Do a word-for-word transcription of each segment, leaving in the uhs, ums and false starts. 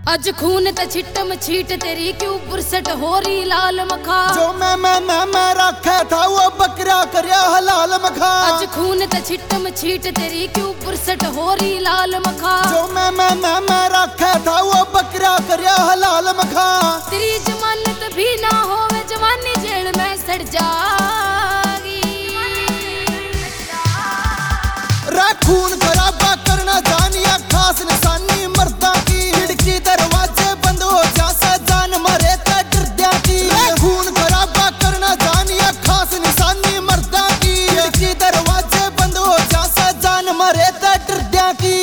अज खून ते छिटम छीट तेरी क्यों बुरसट हो रही लाल मखा। जो मैं मैं मैं मैं रखा था वो बकरा करया हलाल मखा। अज खून ते छिटम छीट तेरी क्यों बुरसट हो रही लाल मखा। जो मैं मैं मैं मैं रखा था वो बकरा करया हलाल मखा। तेरी जमानत भी ना होवे जवानी जेल में सड़ जागी। रे खून खराबा करना जानिया खास निशानी मर्दा की। खिड़की दरवाजे बंद हो जासा जान मरे ते डरद्या की। रे खून खराबा करना जानिया खास निशानी मर्दा की। खिड़की दरवाजे बंद हो जासा जान मरे ते डरद्या की।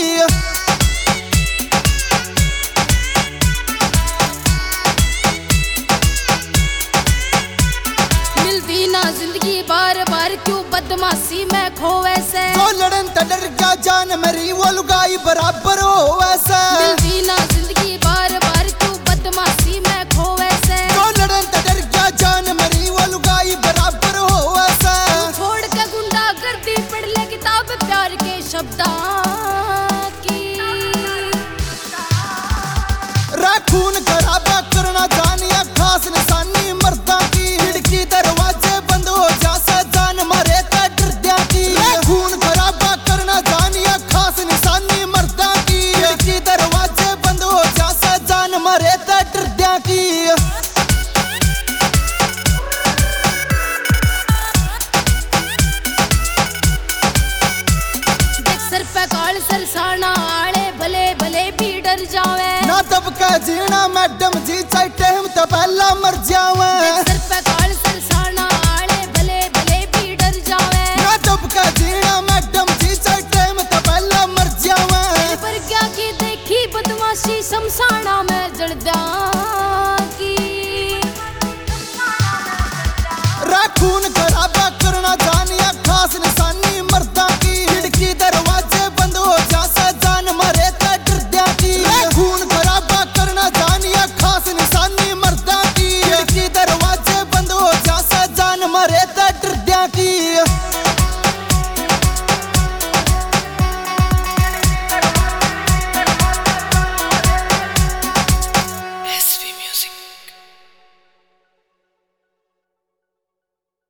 मिलती ना जिंदगी बार बार क्यों बदमाशी में खोवे से। जो लड़न ते डर गया जान मेरी वो लुगाई बराबर हो वैसे। मिलती ना जिंदगी बार बार क्यों बदमाशी में खोवे से। जो लड़न ते डर गया जान मेरी वो लुगाई बराबर हो वैसे। छोड़ के गुंडा गर्दी पढ़ ले किताब प्यार के शब्दां की। रे खून खराबा करना जानिया खास निशानी मर्दा की। खिड़की दरवाजे बंद हो जासा जान मरे ते डरद्या की। रे खून खराबा करना जानिया खास निशानी मर्दा की। खिड़की दरवाजे बंद हो जासा जान मरे ते डरद्या की। सर पे काल सरसाना आले भले भले भी डर जावे। ना तब का जीना मैडम जी चाहे टाइम तो पहला मर जावे।